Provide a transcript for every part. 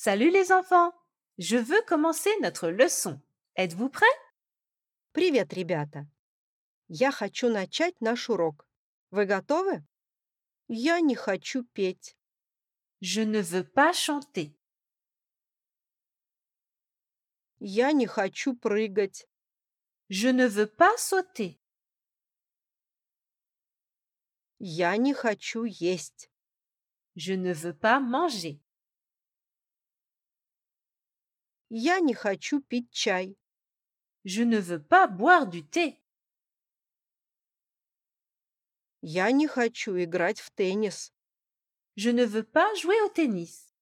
Salut les enfants! Je veux commencer notre leçon. Êtes-vous prêts? Привет, ребята! Я хочу начать наш урок. Вы готовы? Я не хочу петь. Je ne veux pas chanter. Я не хочу прыгать. Je ne veux pas sauter. Я не хочу есть. Je ne veux pas manger. Я не хочу пить чай. Je ne veux pas boire du thé. Я не хочу играть в теннис. Je ne veux pas jouer au tennis.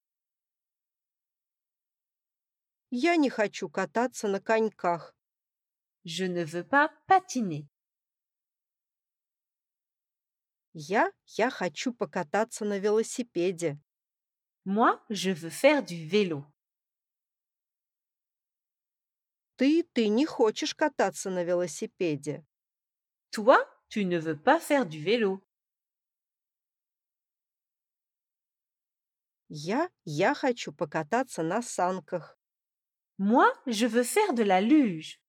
Я не хочу кататься на коньках. Je ne veux pas patiner. Я хочу покататься на велосипеде. Moi, je veux faire du vélo. Ты не хочешь кататься на велосипеде. Toi, tu ne veux pas faire du vélo. Я хочу покататься на санках. Moi, je veux faire de la luge.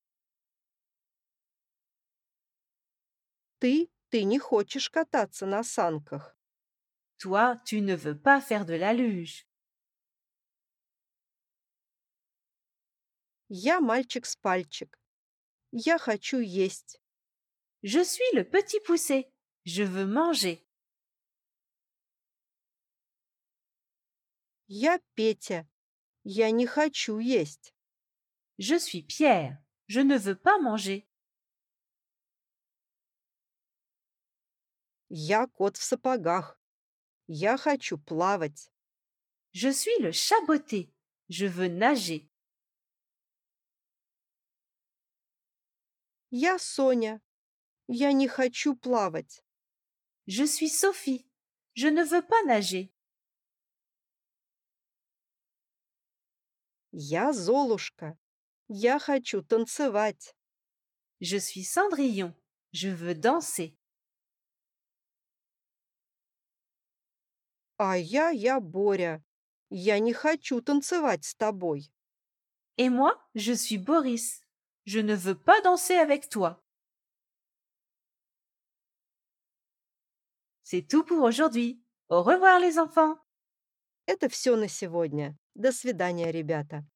Ты не хочешь кататься на санках. Toi, tu ne veux pas faire de la luge. Я мальчик с пальчик. Я хочу есть. Je suis le petit poussé. Je veux manger. Я Петя. Я не хочу есть. Je suis Pierre. Je ne veux pas manger. Я кот в сапогах. Я хочу плавать. Je suis le chat botté. Je veux nager. Я Соня. Я не хочу плавать. Je suis Sophie. Je ne veux pas nager. Я Золушка. Я хочу танцевать. Je suis Cendrillon. Je veux danser. А я Боря. Я не хочу танцевать с тобой. Et moi, je suis Boris. Je ne veux pas danser avec toi. C'est tout pour aujourd'hui. Au revoir les enfants. Это все на сегодня. До свидания, ребята.